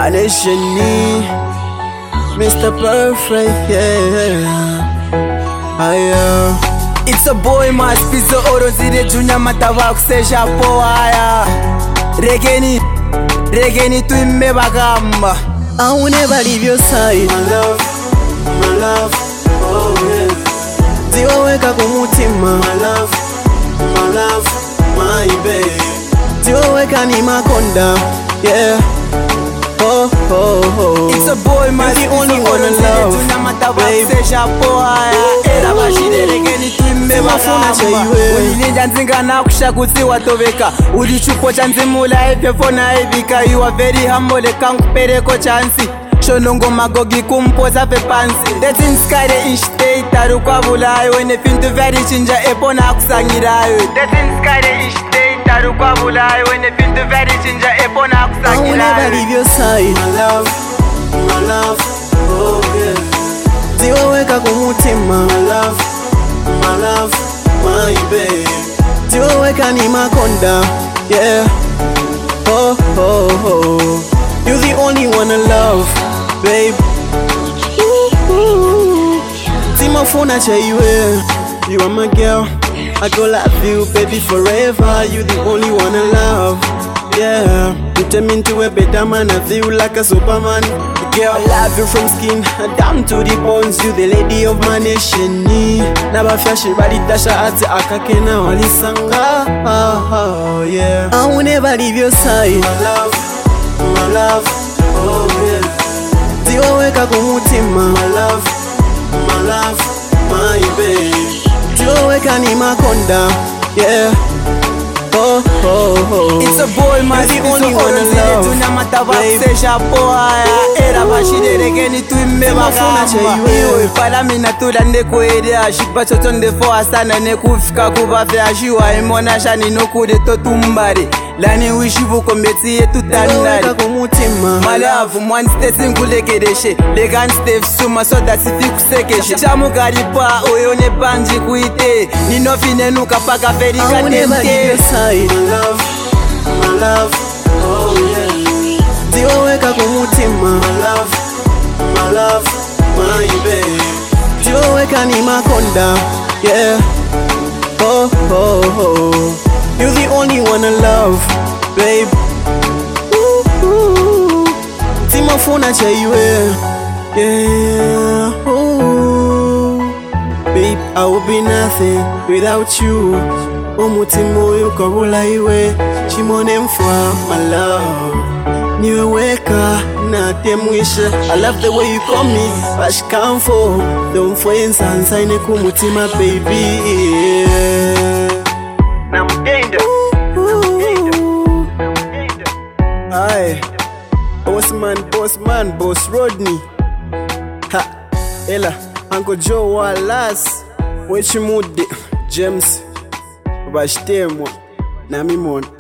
Manation Mr. Perfect, yeah. It's a boy mas piso oro zire junior matawa kuseja poaya. Regeni tu imme bagamba. I will never leave your side. My love, oh yeah. Ziwa weka kumutima. My love, my baby. Ziwa weka ni makonda, yeah. Oh, oh, oh. It's a boy, man. The only one I love, babe. Era bashire regeni tuime bagamba. Ulininja nzinga na kushakuzi watoveka. Ulichupo chanzimula epefona ebika. You are very humble, kankupereko chansi. Shonongo magogi kumpoza pepansi. That's in sky the ish day tarukwa bulayo. When the fin to very chinja epona kusangirayo. That's in sky the ish day tarukwa bulayo. When the fin to very chinja epona kusangirayo. I will never leave your side. My love, oh yeah. Ziwa weka kumutima. My love, my baby. Ziwa weka ni makonda, yeah. Oh, oh, oh. You're the only one I love, babe. Tima phone chaiwe. You are my girl, I go love you, baby, forever. You the only one I love, yeah. You turn me into a better man, I feel like a superman. Girl, I love you from skin down to the bones. You the lady of my nation. Naba fashion body tasha ati akakena walisanga, oh yeah. I will never leave your side. My love, oh yeah. Ziwa weka kumutima. My love, my baby. Ziwa weka ni makonda, yeah. Oh, oh, oh. It's a boy, man. The only one I love, babe. Era bashire regeni tuime bagamba. Iwe pala mina tula ndekuerea. Shipa chocho ndefo asana nekufika kubafe ashiwa. Imona shani nokude totumbare. Lani wishivu kombeti yetu tandari. My love, mwani stesi nkulekereshe. Legan stef suma soda sifi kusekeshe. Chamu garipa oyone banji kuite. Ninofine nuka paka ferika temte. I will never leave your side. My love, oh yeah. Ziwa weka kumutima. My love, my baby. Ziwa weka ni makonda, yeah. Oh, oh, oh. You're the only one I love, babe. Tima phone chaiwe, yeah. Babe, I would be nothing without you. Omutimo yukabula iwe. Chimone mfwa, my love. Niwe weka na temwisha. I love the way you call me Bashkamfo. Don't find sansa ine kumutima, baby, yeah. Namgenda. Aye. Boss Rodney. Ha. Ella, Uncle Joe Wallace. Wechimude James. Bashtemwa. Namimona.